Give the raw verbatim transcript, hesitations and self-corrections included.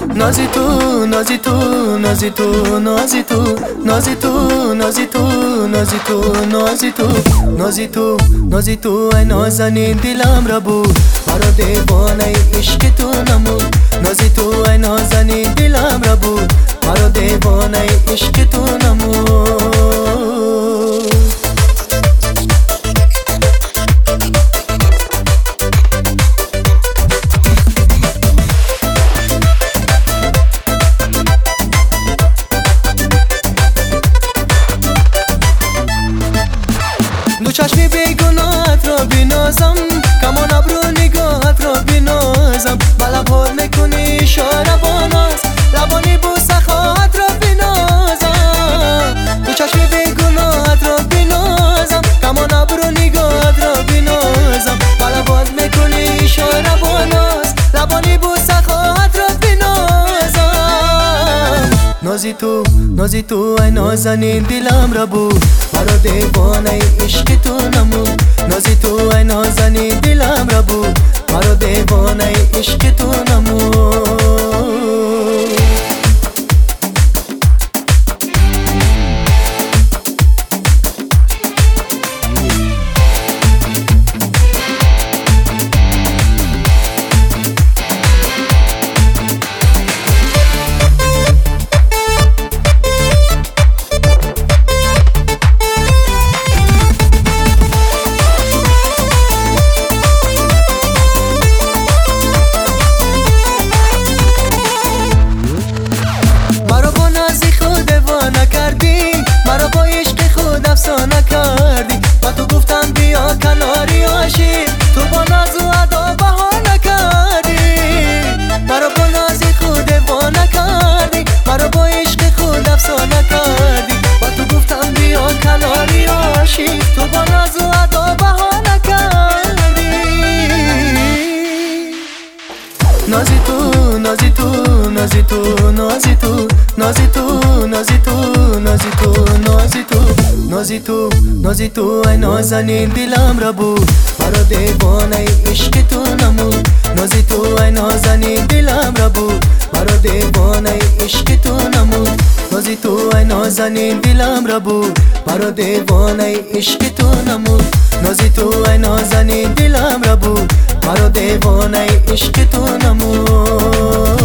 نازی تو نازی تو نازی تو نازی تو نازی تو نازی تو نازی تو نازی تو نازی تو نازی تو ای نازنین دلم را بود مرا دیوانه عشق تو نمود نازی تو ای نازنین دلم را بود مرا دیوانه عشق تو نمود دو چشمی بیگناهت را بینازم کمان ابرو نگاهت را بینازم با لبات میکنی اشاره با ناز لبانی بوسه خواهت را بینازم دو چشمی بیگناهت را بینازم کمان ابرو نگاهت را بینازم با لبات میکنی اشاره با ناز لبانی بوسه خواهت را بینازم نازی تو نازی تو ای نازنین دلم را بود مرا دیوانه عشق تو نمود نازی تو ای نازنین دلم را بود مرا دیوانه عشق تو نمود مرا با عشق خود افسانه کردی با تو گفتم بیا کناری عاشق تو با ناز و ادا بهانه کردی مرا با ناز خود دیوانه کردی مرا با عشق خود افسانه کردی با تو گفتم بیا کناری عاشق تو با ناز و ادا بهانه کردی نازی تو نازی تو نازی تو نازی تو نازی تو نازی تو نازی تو نازی تو نازی تو نازی تو ای نازنین دلم را بود مرا دیوانه عشق تو نمود نازی تو ای نازنین دلم را بود مرا دیوانه عشق تو نمود نازی تو ای نازنین دلم را بود مرا دیوانه عشق تو نمود نازی تو ای نازنین دلم را بود مرا دیوانه عشق تو نمود